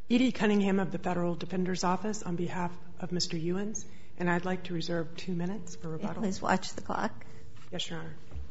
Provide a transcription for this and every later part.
Edie Cunningham of the Federal Defender's Office on behalf of Mr. Ewens, and I'd like to reserve 2 minutes for rebuttal. Please watch the clock. Yes, Your Honor.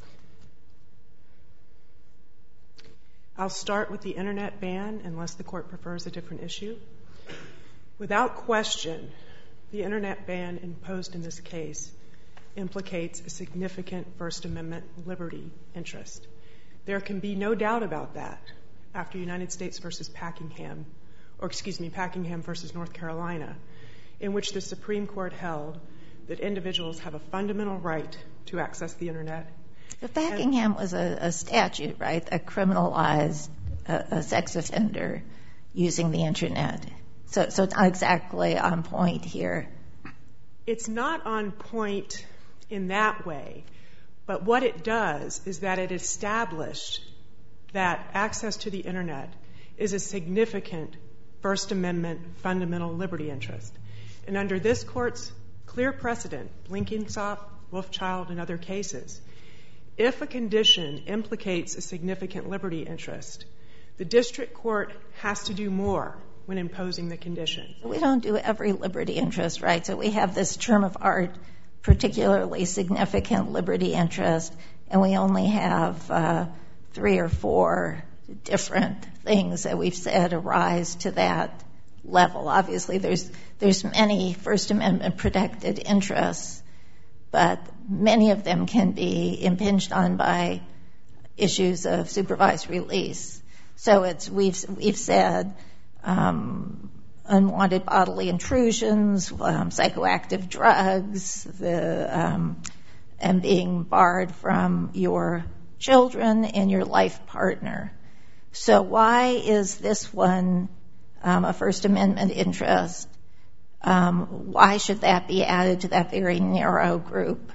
I'll start with the Internet ban unless the Court prefers a different issue. Without question, the Internet ban imposed in this case implicates a significant First Amendment liberty interest. There can be no doubt about that after United States v. Packingham v. North Carolina, in which the Supreme Court held that individuals have a fundamental right to access the Internet. But Packingham was a statute, right, that criminalized a sex offender using the Internet. So it's not exactly on point here. It's not on point in that way, but what it does is that it established that access to the Internet is a significant First Amendment fundamental liberty interest. And under this Court's clear precedent, Blinkensoft, Wolfchild, and other cases, if a condition implicates a significant liberty interest, the district court has to do more when imposing the condition. We don't do every liberty interest, right? So we have this term of art, particularly significant liberty interest, and we only have 3 or 4 different things that we've said arise to that level. Obviously, there's many First Amendment protected interests, but many of them can be impinged on by issues of supervised release. So we've said unwanted bodily intrusions, psychoactive drugs, and being barred from your children and your life partner. So why is this one a First Amendment interest? Why should that be added to that very narrow group?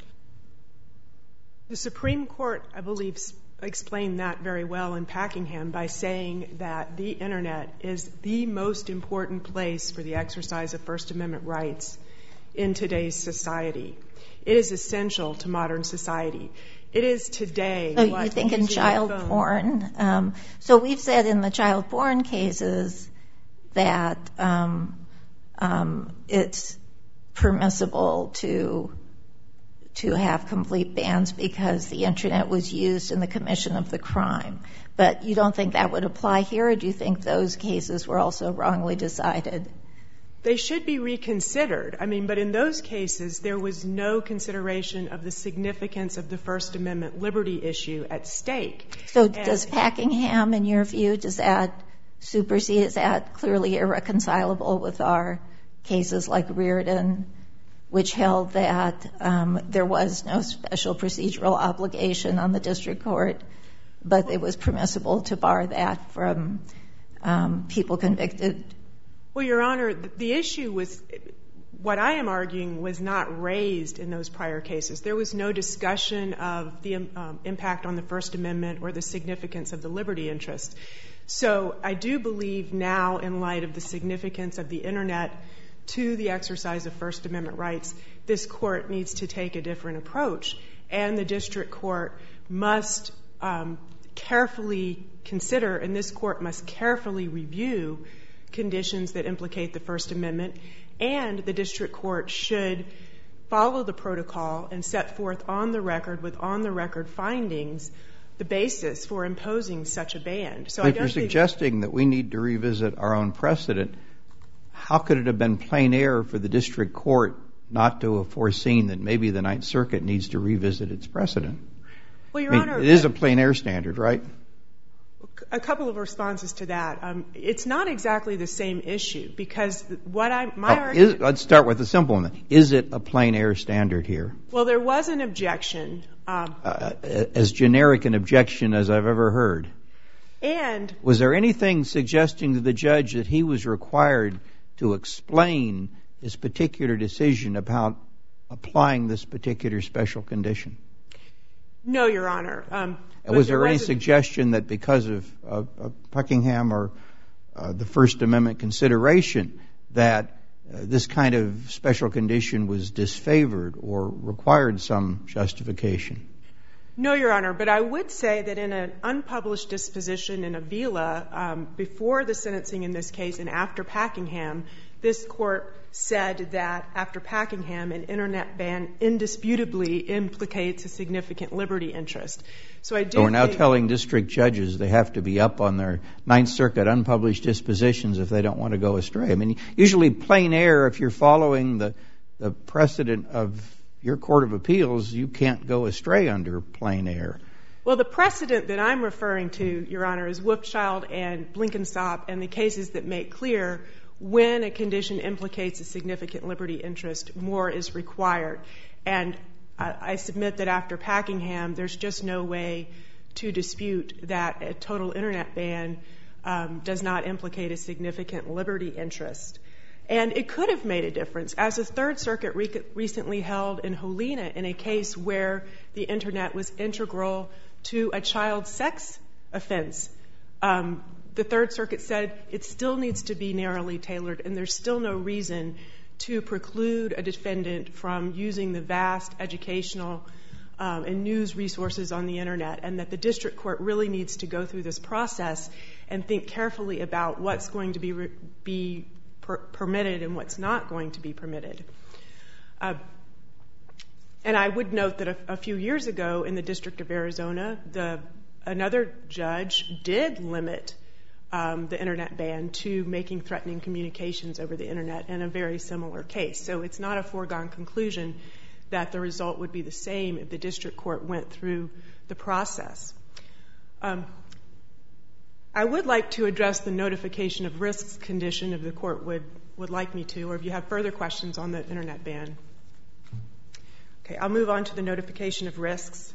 The Supreme Court, I believe, explained that very well in Packingham by saying that the Internet is the most important place for the exercise of First Amendment rights in today's society. It is essential to modern society. It is today. So you think in child porn? So we've said in the child porn cases that it's permissible to have complete bans because the Internet was used in the commission of the crime. But you don't think that would apply here, or do you think those cases were also wrongly decided? They should be reconsidered. But in those cases, there was no consideration of the significance of the First Amendment liberty issue at stake. So does Packingham, in your view, does that supersede? Is that clearly irreconcilable with our cases like Reardon, which held that there was no special procedural obligation on the district court, but it was permissible to bar that from people convicted? Well, Your Honor, the issue was, what I am arguing, was not raised in those prior cases. There was no discussion of the impact on the First Amendment or the significance of the liberty interest. So I do believe now, in light of the significance of the Internet to the exercise of First Amendment rights, this Court needs to take a different approach, and the district court must carefully consider, and this Court must carefully review conditions that implicate the First Amendment, and the district court should follow the protocol and set forth on the record, with on-the-record findings, the basis for imposing such a ban. So if you're suggesting that we need to revisit our own precedent, how could it have been plain error for the district court not to have foreseen that maybe the Ninth Circuit needs to revisit its precedent? Well, Your Honor, it is a plain error standard, right? A couple of responses to that. It's not exactly the same issue, because let's start with the simple one. Is it a plain error standard here? Well, there was an objection. As generic an objection as I've ever heard. And was there anything suggesting to the judge that he was required to explain his particular decision about applying this particular special condition? No, Your Honor. Was there any suggestion that because of Packingham or the First Amendment consideration that this kind of special condition was disfavored or required some justification? No, Your Honor, but I would say that in an unpublished disposition in Avila, before the sentencing in this case and after Packingham, this court said that after Packingham, an Internet ban indisputably implicates a significant liberty interest. So we're now telling district judges they have to be up on their Ninth Circuit unpublished dispositions if they don't want to go astray. I mean, usually plain error, if you're following the precedent of your Court of Appeals, you can't go astray under plain error. Well, the precedent that I'm referring to, Your Honor, is Wolfchild and Blenkinsop and the cases that make clear when a condition implicates a significant liberty interest, more is required. And I submit that after Packingham, there's just no way to dispute that a total Internet ban does not implicate a significant liberty interest. And it could have made a difference, as the Third Circuit recently held in Holina in a case where the Internet was integral to a child sex offense. The Third Circuit said it still needs to be narrowly tailored, and there's still no reason to preclude a defendant from using the vast educational and news resources on the Internet, and that the district court really needs to go through this process and think carefully about what's going to be permitted and what's not going to be permitted. And I would note that a few years ago in the District of Arizona, another judge did limit the Internet ban to making threatening communications over the Internet in a very similar case. So it's not a foregone conclusion that the result would be the same if the district court went through the process. I would like to address the notification of risks condition if the court would like me to, or if you have further questions on the Internet ban. Okay, I'll move on to the notification of risks.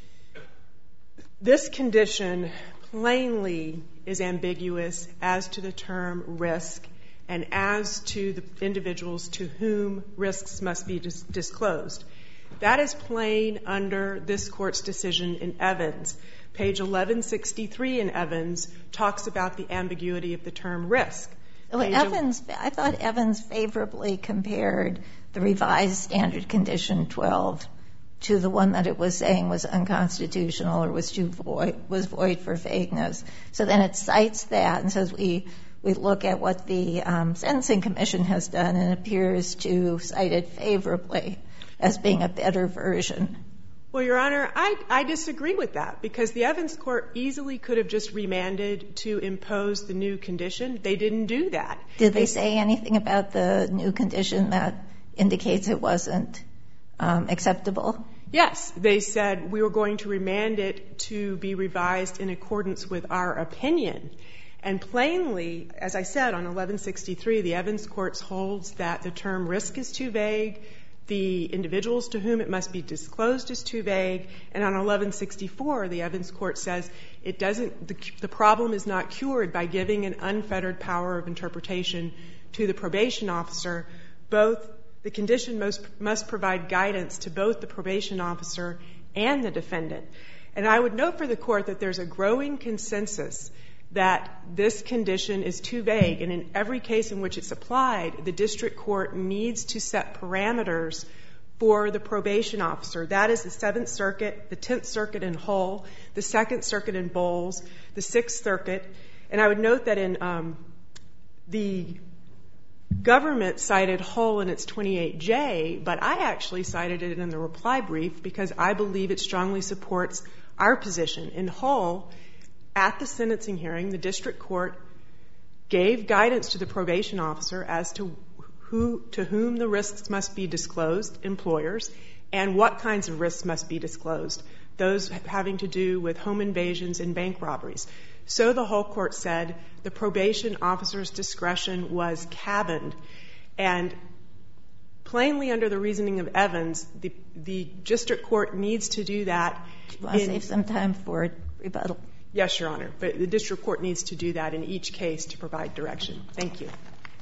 This condition plainly is ambiguous as to the term risk and as to the individuals to whom risks must be disclosed. That is plain under this court's decision in Evans. Page 1163 in Evans talks about the ambiguity of the term risk. I thought Evans favorably compared the revised standard condition 12 to the one that it was saying was unconstitutional or was void for vagueness. So then it cites that and says we look at what the Sentencing Commission has done and appears to cite it favorably as being a better version. Well, Your Honor, I disagree with that because the Evans court easily could have just remanded to impose the new condition. They didn't do that. Did they say anything about the new condition that indicates it wasn't acceptable? Yes. They said we were going to remand it to be revised in accordance with our opinion. And plainly, as I said, on 1163, the Evans court holds that the term risk is too vague, the individuals to whom it must be disclosed is too vague, and on 1164, the Evans court says the problem is not cured by giving an unfettered power of interpretation to the probation officer. The condition must provide guidance to both the probation officer and the defendant. And I would note for the court that there's a growing consensus that this condition is too vague, and in every case in which it's applied, the district court needs to set parameters for the probation officer. That is the Seventh Circuit, the Tenth Circuit in Hull, the Second Circuit in Bowles, the Sixth Circuit. And I would note that in the government cited Hull in its 28J, but I actually cited it in the reply brief because I believe it strongly supports our position. In Hull, at the sentencing hearing, the district court gave guidance to the probation officer as to whom the risks must be disclosed, employers, and what kinds of risks must be disclosed, those having to do with home invasions and bank robberies. So the Hull court said the probation officer's discretion was cabined. And plainly under the reasoning of Evans, the district court needs to do that. Do you want to save some time for rebuttal? Yes, Your Honor, but the district court needs to do that in each case to provide direction. Thank you.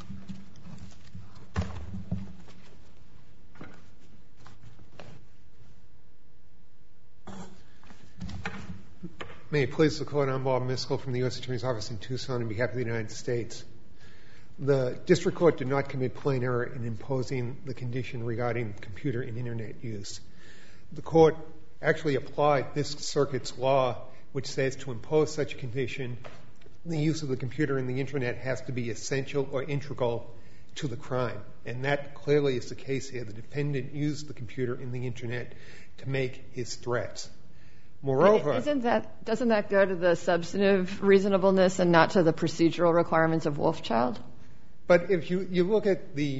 May it please the Court, I'm Bob Miskell from the U.S. Attorney's Office in Tucson on behalf of the United States. The district court did not commit plain error in imposing the condition regarding computer and Internet use. The court actually applied this circuit's law, which says to impose such a condition, the use of the computer and the Internet has to be essential or integral to the crime. And that clearly is the case here. The defendant used the computer and the Internet to make his threats. Moreover... doesn't that go to the substantive reasonableness and not to the procedural requirements of Wolfchild? But if you look at the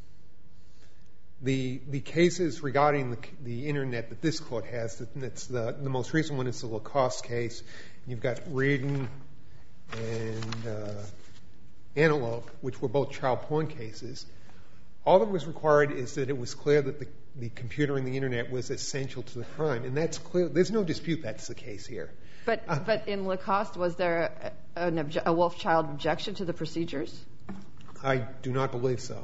cases regarding the Internet that this court has, that's the most recent one is the Lacoste case. You've got Reardon and Antelope, which were both child porn cases. All that was required is that it was clear that the computer and the Internet was essential to the crime, and that's clear. There's no dispute that's the case here. But in Lacoste, was there a Wolfchild objection to the procedures? I do not believe so.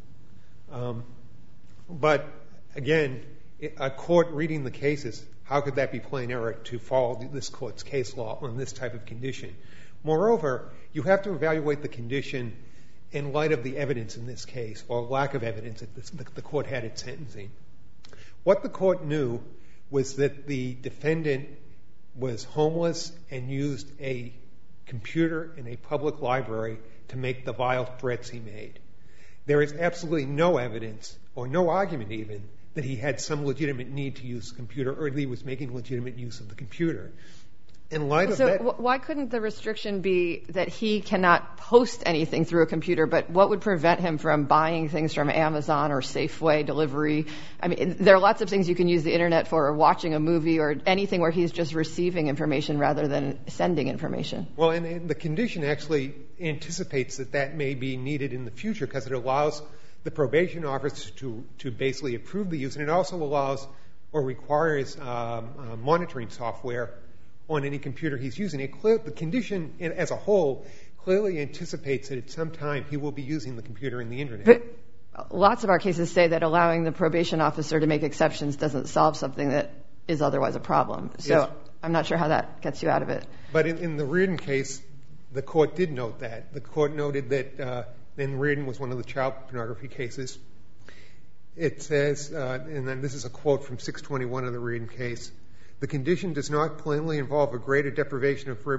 But again, a court reading the cases, how could that be plain error to follow this court's case law on this type of condition? Moreover, you have to evaluate the condition in light of the evidence in this case, or lack of evidence that the court had at sentencing. What the court knew was that the defendant was homeless and used a computer in a public library to make the vile threats he made. There is absolutely no evidence, or no argument even, that he had some legitimate need to use the computer, or that he was making legitimate use of the computer. In light of that... So why couldn't the restriction be that he cannot post anything through a computer, but what would prevent him from buying things from Amazon or Safeway delivery? I mean, there are lots of things you can use the Internet for, or watching a movie, or anything where he's just receiving information rather than sending information. Well, and the condition actually anticipates that may be needed in the future, because it allows the probation officer to basically approve the use, and it also allows or requires monitoring software on any computer he's using. The condition as a whole clearly anticipates that at some time he will be using the computer and the Internet. But lots of our cases say that allowing the probation officer to make exceptions doesn't solve something that is otherwise a problem. So yes. I'm not sure how that gets you out of it. But in the Reardon case, the court did note that. The court noted that, and Reardon was one of the child pornography cases. It says, and then this is a quote from 621 of the Reardon case, "The condition does not plainly involve a greater deprivation of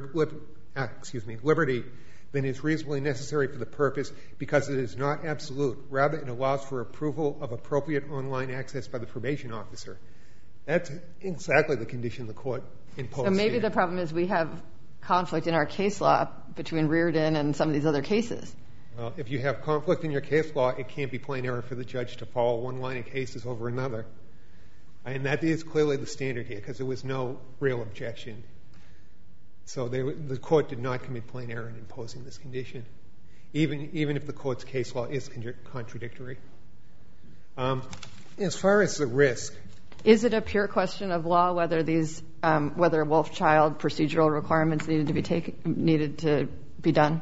liberty than is reasonably necessary for the purpose, because it is not absolute. Rather, it allows for approval of appropriate online access by the probation officer." That's exactly the condition the court imposed. So maybe the problem is we have conflict in our case law between Reardon and some of these other cases. Well, if you have conflict in your case law, it can't be plain error for the judge to follow one line of cases over another. And that is clearly the standard here, because there was no real objection. So the court did not commit plain error in imposing this condition, even if the court's case law is contradictory. As far as the risk... Is it a pure question of law whether whether Wolfchild procedural requirements needed to be done?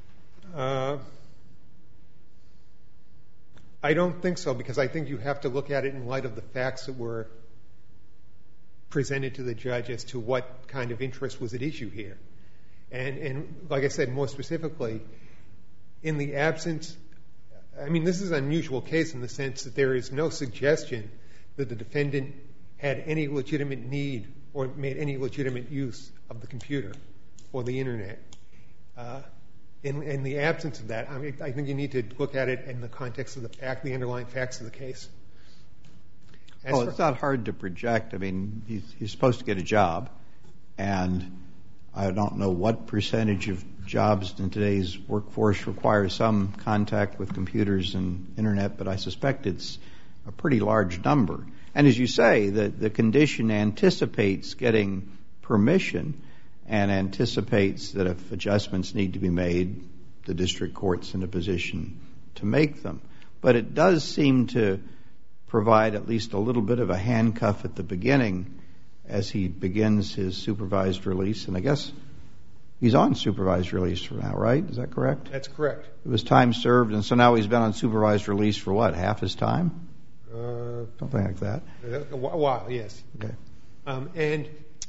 I don't think so, because I think you have to look at it in light of the facts that were presented to the judge as to what kind of interest was at issue here. And like I said, more specifically, in the absence... I mean, this is an unusual case in the sense that there is no suggestion that the defendant had any legitimate need or made any legitimate use of the computer or the Internet. In the absence of that, I think you need to look at it in the context of the underlying facts of the case. Well, it's not hard to project. I mean, he's supposed to get a job, and I don't know what percentage of jobs in today's workforce require some contact with computers and Internet, but I suspect it's a pretty large number. And as you say, the condition anticipates getting permission and anticipates that if adjustments need to be made, the district court's in a position to make them. But it does seem to provide at least a little bit of a handcuff at the beginning as he begins his supervised release. And I guess he's on supervised release for now, right? Is that correct? That's correct. It was time served, and so now he's been on supervised release for what, half his time? Something like that. A while, yes. Okay. And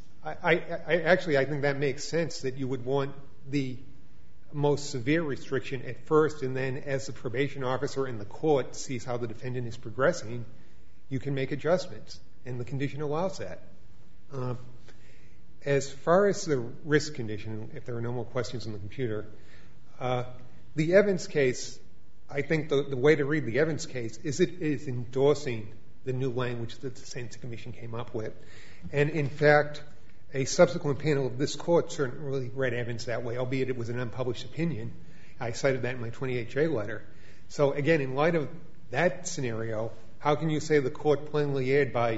I think that makes sense, that you would want the most severe restriction at first, and then as the probation officer in the court sees how the defendant is progressing, you can make adjustments, and the condition allows that. As far as the risk condition, if there are no more questions on the computer, the Evans case, I think the way to read the Evans case is it is endorsing the new language that the Sentencing Commission came up with. And in fact, a subsequent panel of this court certainly read Evans that way, albeit it was an unpublished opinion. I cited that in my 28J letter. So again, in light of that scenario, how can you say the court plainly erred by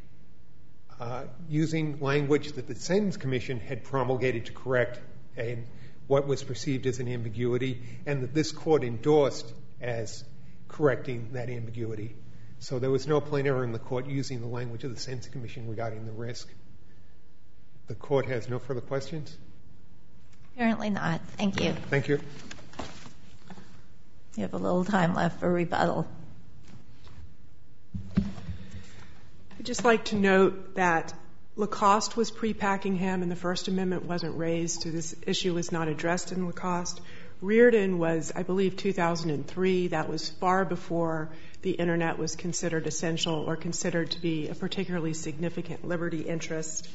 using language that the Sentencing Commission had promulgated to correct what was perceived as an ambiguity, and that this court endorsed as correcting that ambiguity? So there was no plain error in the court using the language of the Sentencing Commission regarding the risk. The court has no further questions? Apparently not. Thank you. Thank you. You have a little time left for rebuttal. I'd just like to note that Lacoste was pre-Packingham and the First Amendment wasn't raised, so this issue was not addressed in Lacoste. Reardon was, I believe, 2003. That was far before the Internet was considered essential or considered to be a particularly significant liberty interest.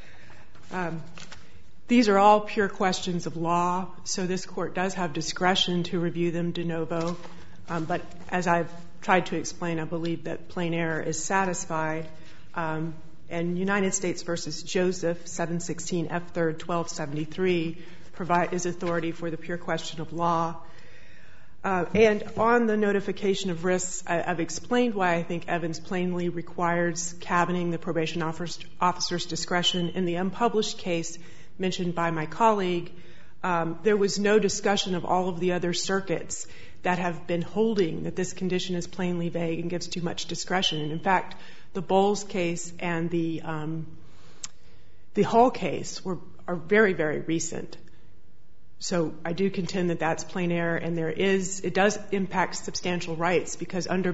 These are all pure questions of law, so this court does have discretion to review them de novo. But as I've tried to explain, I believe that plain error is satisfied. And United States v. Joseph, 716 F. 3rd, 1273, is authority for the pure question of law. And on the notification of risks, I've explained why I think Evans plainly requires cabining the probation officer's discretion. In the unpublished case mentioned by my colleague, there was no discussion of all of the other circuits that have been holding that this condition is plainly vague and gives too much discretion. And in fact, the Bowles case and the Hall case are very, very recent. So I do contend that that's plain error, and it does impact substantial rights, because under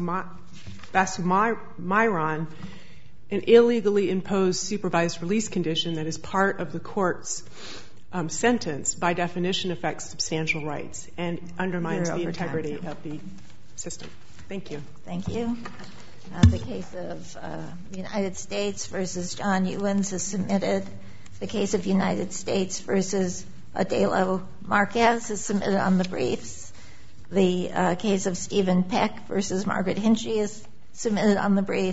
Basumairon, an illegally imposed supervised release condition that is part of the court's sentence, by definition, affects substantial rights and undermines the integrity of the system. Thank you. Thank you. The case of United States v. John Ewens is submitted. The case of United States v. Adelo Marquez is submitted on the briefs. The case of Stephen Peck v. Margaret Hinchy is submitted on the briefs.